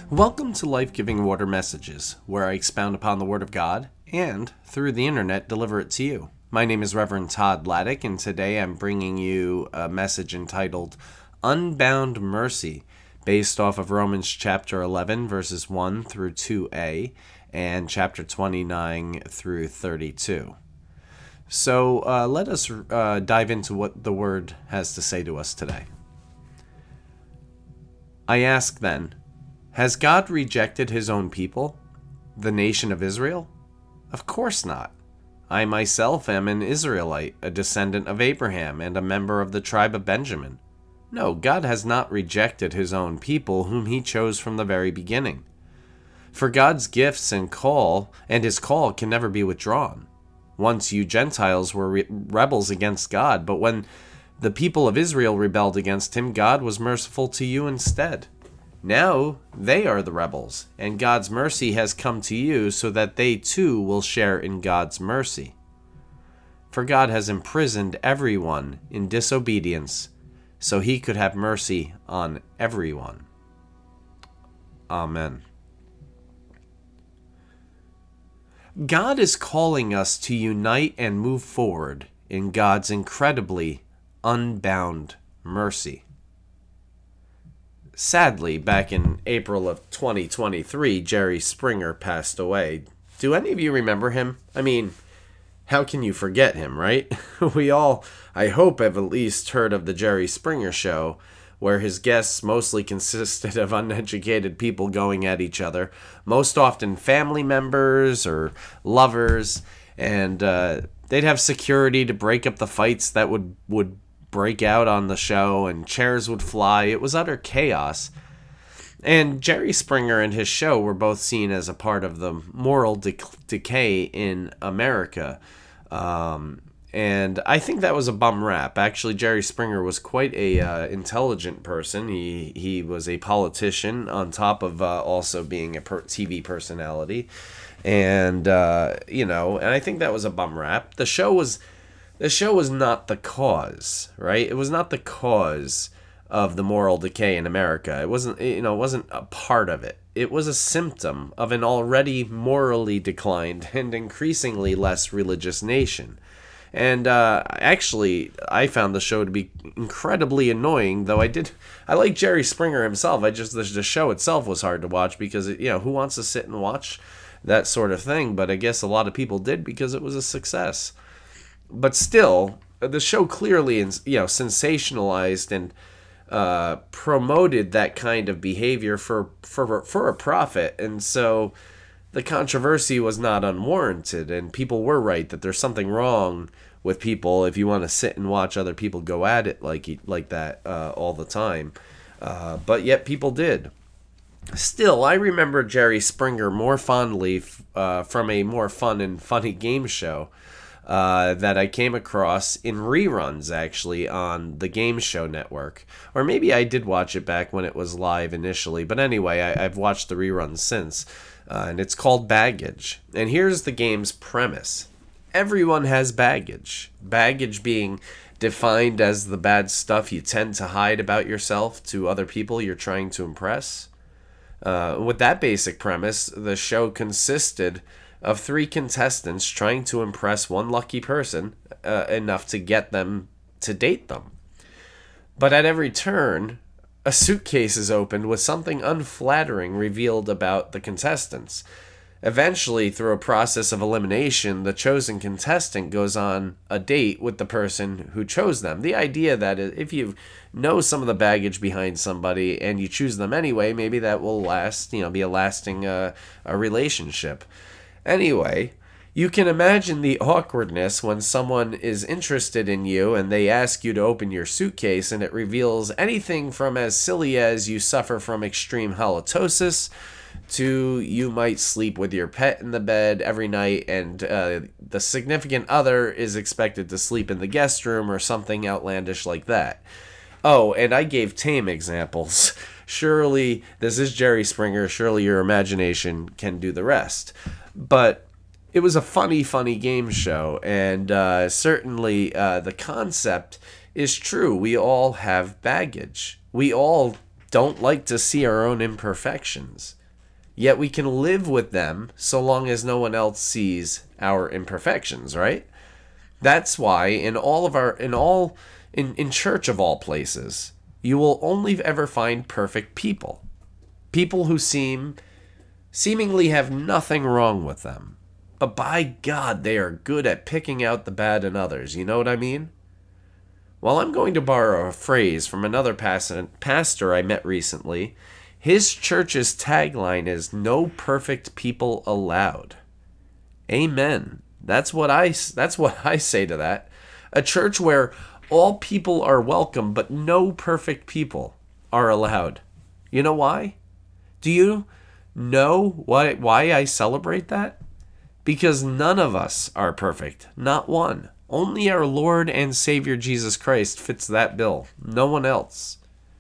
Welcome to Life-Giving Water Messages, where I expound upon the Word of God and, through the internet, deliver it to you. My name is Reverend Todd Laddick, and today I'm bringing you a message entitled Unbound Mercy, based off of Romans chapter 11, verses 1 through 2a, and chapter 29 through 32. So let us dive into what the Word has to say to us today. I ask then, has God rejected his own people, the nation of Israel? Of course not. I myself am an Israelite, a descendant of Abraham, and a member of the tribe of Benjamin. No, God has not rejected his own people, whom he chose from the very beginning. For God's gifts and his call can never be withdrawn. Once you Gentiles were rebels against God, but when the people of Israel rebelled against him, God was merciful to you instead. Now they are the rebels, and God's mercy has come to you so that they too will share in God's mercy. For God has imprisoned everyone in disobedience, so he could have mercy on everyone. Amen. God is calling us to unite and move forward in God's incredibly unbound mercy. Sadly, back in April of 2023, Jerry Springer passed away. Do any of you remember him? I mean, how can you forget him, right? We all, I hope, have at least heard of the Jerry Springer Show, where his guests mostly consisted of uneducated people going at each other, most often family members or lovers, and they'd have security to break up the fights that would break out on the show, and chairs would fly. It was utter chaos. And Jerry Springer and his show were both seen as a part of the moral decay in America. And I think that was a bum rap. Actually, Jerry Springer was quite a intelligent person. He was a politician on top of also being a TV personality. And, and I think that was a bum rap. The show was not the cause, right? It was not the cause of the moral decay in America. It wasn't a part of it. It was a symptom of an already morally declined and increasingly less religious nation. And actually, I found the show to be incredibly annoying, though I like Jerry Springer himself. The show itself was hard to watch because, who wants to sit and watch that sort of thing? But I guess a lot of people did because it was a success. But still, the show clearly, sensationalized and promoted that kind of behavior for a profit, and so the controversy was not unwarranted. And people were right that there's something wrong with people if you want to sit and watch other people go at it like that all the time. But yet people did. Still, I remember Jerry Springer more fondly from a more fun and funny game show that I came across in reruns, actually, on the Game Show Network. Or maybe I did watch it back when it was live initially. But anyway, I've watched the reruns since. And it's called Baggage. And here's the game's premise. Everyone has baggage. Baggage being defined as the bad stuff you tend to hide about yourself to other people you're trying to impress. With that basic premise, the show consisted of 3 contestants trying to impress one lucky person enough to get them to date them. But at every turn, a suitcase is opened with something unflattering revealed about the contestants. Eventually, through a process of elimination, the chosen contestant goes on a date with the person who chose them. The idea that if you know some of the baggage behind somebody and you choose them anyway, maybe that will last, be a lasting a relationship. Anyway, you can imagine the awkwardness when someone is interested in you and they ask you to open your suitcase and it reveals anything from as silly as you suffer from extreme halitosis to you might sleep with your pet in the bed every night and the significant other is expected to sleep in the guest room or something outlandish like that. Oh, and I gave tame examples. Surely, this is Jerry Springer. Surely your imagination can do the rest. But it was a funny game show, and certainly the concept is true. We all have baggage. We all don't like to see our own imperfections. Yet we can live with them so long as no one else sees our imperfections, right? That's why in church of all places, you will only ever find perfect people. People who seemingly have nothing wrong with them. But by God, they are good at picking out the bad in others. You know what I mean? Well, I'm going to borrow a phrase from another pastor I met recently. His church's tagline is "No perfect people allowed." Amen. That's what I say to that. A church where all people are welcome, but no perfect people are allowed. You know why? Do you know why I celebrate that? Because none of us are perfect. Not one. Only our Lord and Savior Jesus Christ fits that bill. No one else.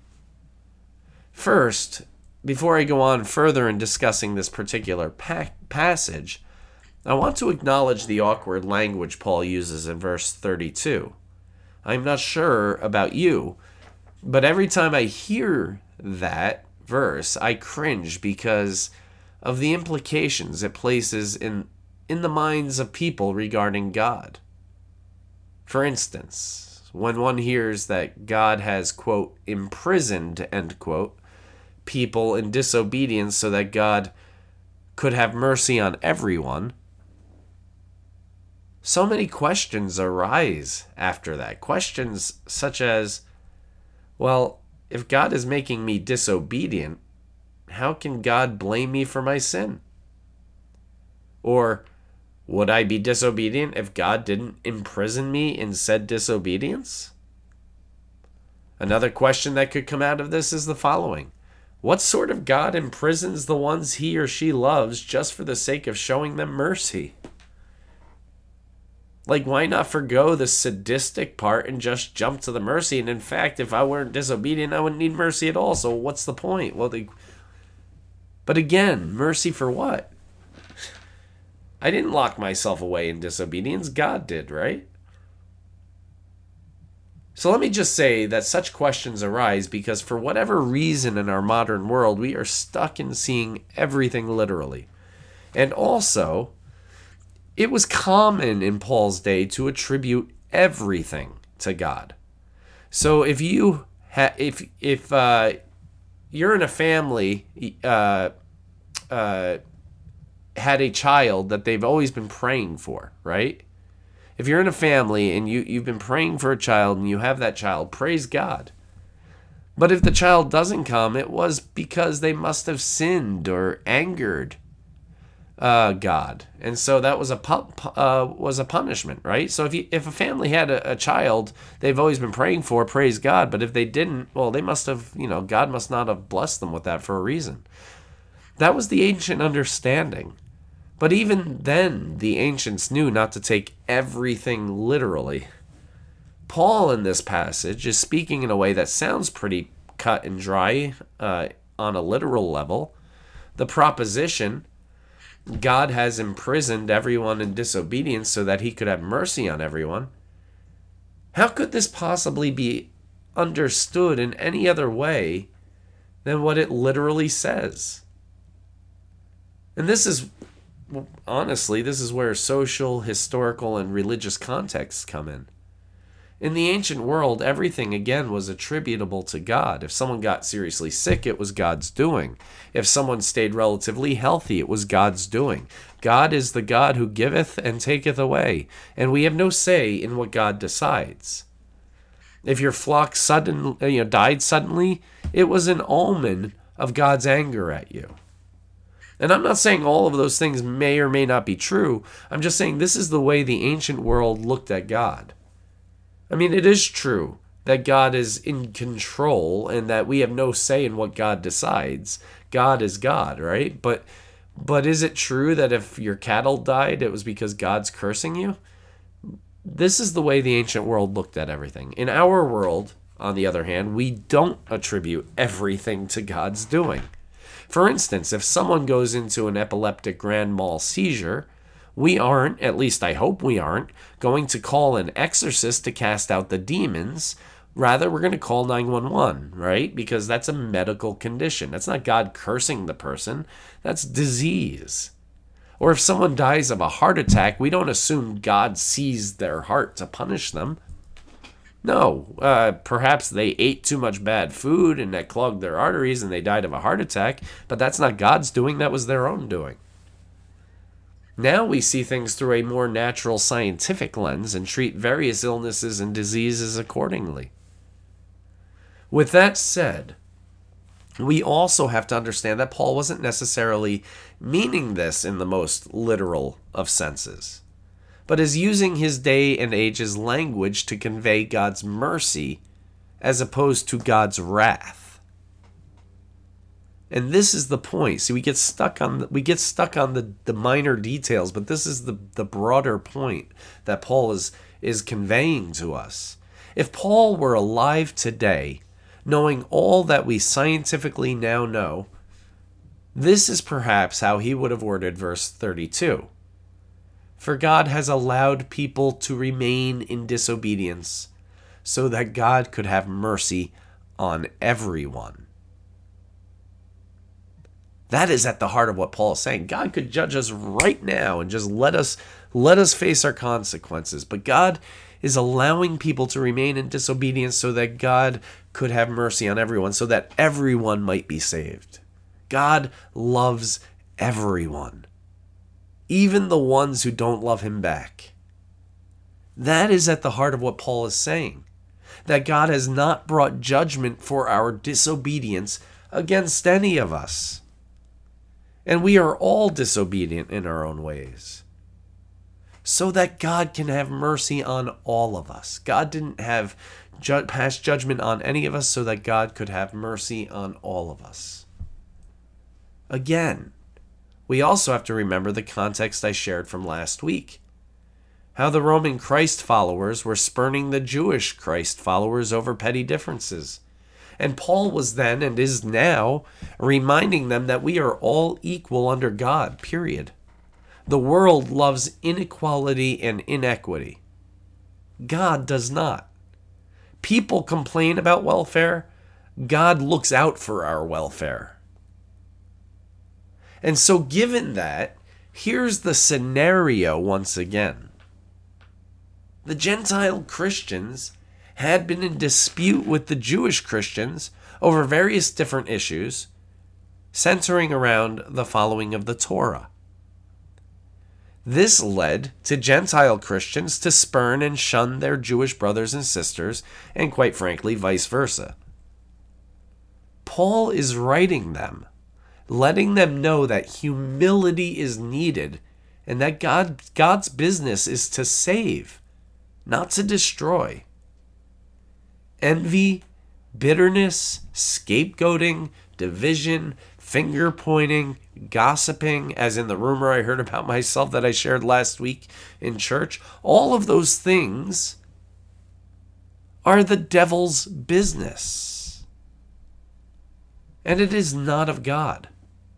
First, before I go on further in discussing this particular passage, I want to acknowledge the awkward language Paul uses in verse 32. I'm not sure about you, but every time I hear that verse, I cringe because of the implications it places in the minds of people regarding God. For instance, when one hears that God has, quote, imprisoned, end quote, people in disobedience so that God could have mercy on everyone, so many questions arise after that. Questions such as, well, if God is making me disobedient, how can God blame me for my sin? Or, would I be disobedient if God didn't imprison me in said disobedience? Another question that could come out of this is the following. What sort of God imprisons the ones he or she loves just for the sake of showing them mercy? Like, why not forgo the sadistic part and just jump to the mercy? And in fact, if I weren't disobedient, I wouldn't need mercy at all. So what's the point? But again, mercy for what? I didn't lock myself away in disobedience. God did, right? So let me just say that such questions arise because for whatever reason in our modern world, we are stuck in seeing everything literally. And also, it was common in Paul's day to attribute everything to God. So if you if you're in a family had a child that they've always been praying for, right? If you're in a family and you've been praying for a child and you have that child, praise God. But if the child doesn't come, it was because they must have sinned or angered God, and so that was a punishment, right? So if a family had a child they've always been praying for, praise God. But if they didn't, well, they must have, God must not have blessed them with that for a reason. That was the ancient understanding. But even then, the ancients knew not to take everything literally. Paul in this passage is speaking in a way that sounds pretty cut and dry on a literal level. The proposition, God has imprisoned everyone in disobedience so that he could have mercy on everyone. How could this possibly be understood in any other way than what it literally says? And this is where social, historical, and religious contexts come in. In the ancient world, everything, again, was attributable to God. If someone got seriously sick, it was God's doing. If someone stayed relatively healthy, it was God's doing. God is the God who giveth and taketh away, and we have no say in what God decides. If your flock died suddenly, it was an omen of God's anger at you. And I'm not saying all of those things may or may not be true. I'm just saying this is the way the ancient world looked at God. I mean, it is true that God is in control and that we have no say in what God decides. God is God, right? But is it true that if your cattle died, it was because God's cursing you? This is the way the ancient world looked at everything. In our world, on the other hand, we don't attribute everything to God's doing. For instance, if someone goes into an epileptic grand mal seizure, we aren't, at least I hope we aren't, going to call an exorcist to cast out the demons. Rather, we're going to call 911, right? Because that's a medical condition. That's not God cursing the person. That's disease. Or if someone dies of a heart attack, we don't assume God seized their heart to punish them. No, perhaps they ate too much bad food and that clogged their arteries and they died of a heart attack, but that's not God's doing, that was their own doing. Now we see things through a more natural scientific lens and treat various illnesses and diseases accordingly. With that said, we also have to understand that Paul wasn't necessarily meaning this in the most literal of senses, but is using his day and age's language to convey God's mercy as opposed to God's wrath. And this is the point. See, we get stuck on the minor details, but this is the broader point that Paul is conveying to us. If Paul were alive today, knowing all that we scientifically now know, this is perhaps how he would have worded verse 32. For God has allowed people to remain in disobedience so that God could have mercy on everyone. That is at the heart of what Paul is saying. God could judge us right now and just let us face our consequences. But God is allowing people to remain in disobedience so that God could have mercy on everyone, so that everyone might be saved. God loves everyone, even the ones who don't love him back. That is at the heart of what Paul is saying, that God has not brought judgment for our disobedience against any of us. And we are all disobedient in our own ways, so that God can have mercy on all of us. God didn't have pass judgment on any of us so that God could have mercy on all of us. Again, we also have to remember the context I shared from last week. How the Roman Christ followers were spurning the Jewish Christ followers over petty differences. And Paul was then and is now reminding them that we are all equal under God, period. The world loves inequality and inequity. God does not. People complain about welfare. God looks out for our welfare. And so given that, here's the scenario once again. The Gentile Christians had been in dispute with the Jewish Christians over various different issues, centering around the following of the Torah. This led to Gentile Christians to spurn and shun their Jewish brothers and sisters, and quite frankly, vice versa. Paul is writing them, letting them know that humility is needed and that God's business is to save, not to destroy. Envy, bitterness, scapegoating, division, finger pointing, gossiping, as in the rumor I heard about myself that I shared last week in church, all of those things are the devil's business. And it is not of God.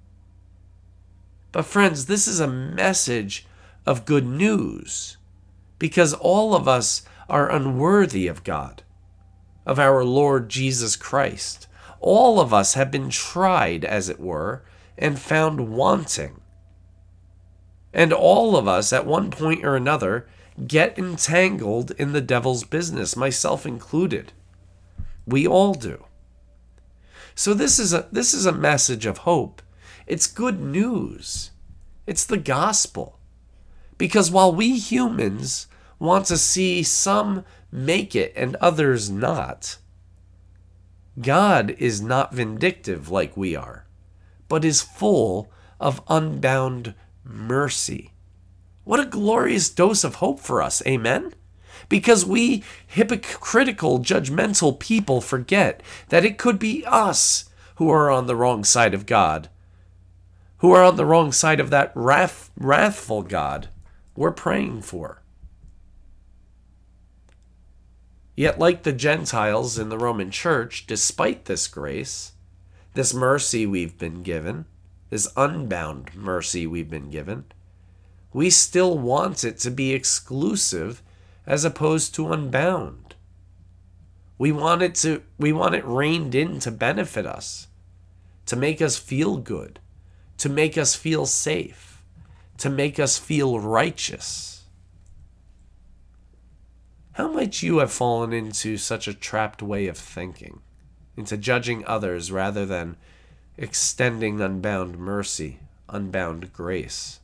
But friends, this is a message of good news, because all of us are unworthy of God, of our Lord Jesus Christ. All of us have been tried, as it were, and found wanting. And all of us, at one point or another, get entangled in the devil's business, myself included. We all do. So this is a message of hope. It's good news. It's the gospel. Because while we humans want to see some make it and others not, God is not vindictive like we are, but is full of unbound mercy. What a glorious dose of hope for us, amen? Because we hypocritical, judgmental people forget that it could be us who are on the wrong side of God, who are on the wrong side of that wrathful God we're praying for. Yet like the Gentiles in the Roman Church, despite this grace, this mercy we've been given, this unbound mercy we've been given, we still want it to be exclusive as opposed to unbound. We want it reined in to benefit us, to make us feel good, to make us feel safe, to make us feel righteous. How might you have fallen into such a trapped way of thinking, into judging others rather than extending unbound mercy, unbound grace?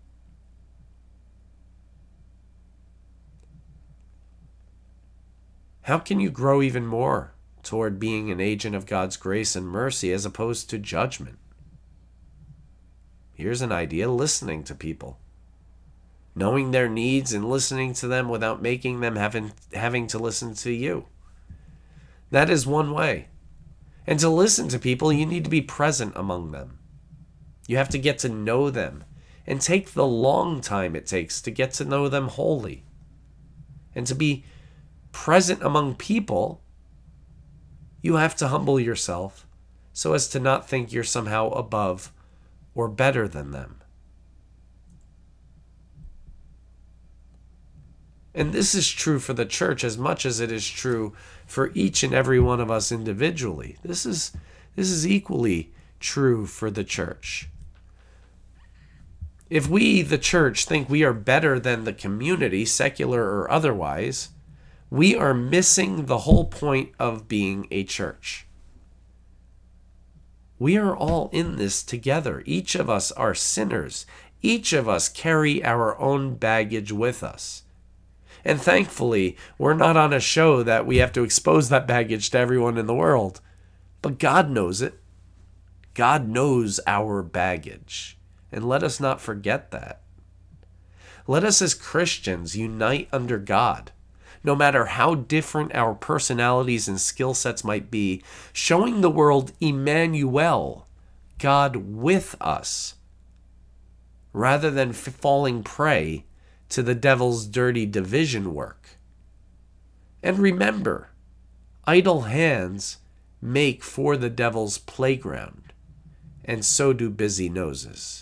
How can you grow even more toward being an agent of God's grace and mercy as opposed to judgment? Here's an idea: listening to people. Knowing their needs and listening to them without making them having to listen to you. That is one way. And to listen to people, you need to be present among them. You have to get to know them and take the long time it takes to get to know them wholly. And to be present among people, you have to humble yourself so as to not think you're somehow above or better than them. And this is true for the church as much as it is true for each and every one of us individually. This is equally true for the church. If we, the church, think we are better than the community, secular or otherwise, we are missing the whole point of being a church. We are all in this together. Each of us are sinners. Each of us carry our own baggage with us. And thankfully, we're not on a show that we have to expose that baggage to everyone in the world. But God knows it. God knows our baggage. And let us not forget that. Let us as Christians unite under God. No matter how different our personalities and skill sets might be, showing the world Emmanuel, God with us, rather than falling prey to the devil's dirty division work. And remember, idle hands make for the devil's playground, and so do busy noses.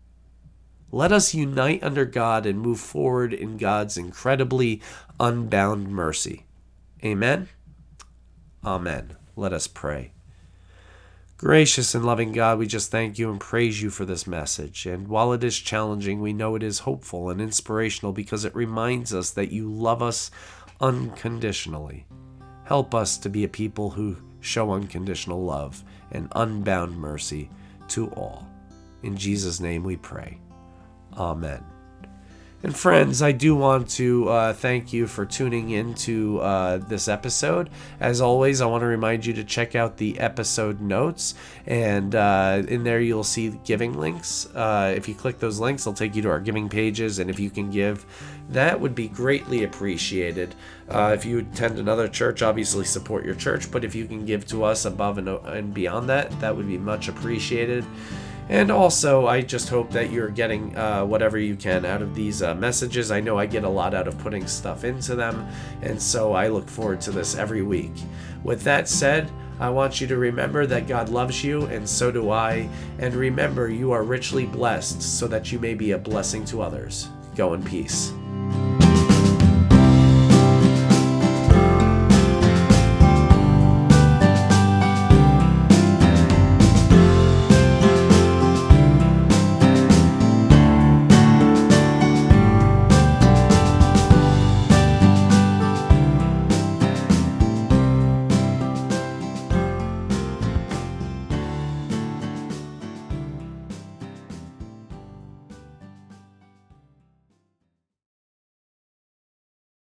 Let us unite under God and move forward in God's incredibly unbound mercy. Amen? Amen. Let us pray. Gracious and loving God, we just thank you and praise you for this message. And while it is challenging, we know it is hopeful and inspirational because it reminds us that you love us unconditionally. Help us to be a people who show unconditional love and unbound mercy to all. In Jesus' name we pray. Amen. And friends, I do want to thank you for tuning into this episode. As always, I want to remind you to check out the episode notes. And in there, you'll see giving links. If you click those links, they'll take you to our giving pages. And if you can give, that would be greatly appreciated. If you attend another church, obviously support your church. But if you can give to us above and beyond that, that would be much appreciated. And also, I just hope that you're getting whatever you can out of these messages. I know I get a lot out of putting stuff into them, and so I look forward to this every week. With that said, I want you to remember that God loves you, and so do I. And remember, you are richly blessed so that you may be a blessing to others. Go in peace.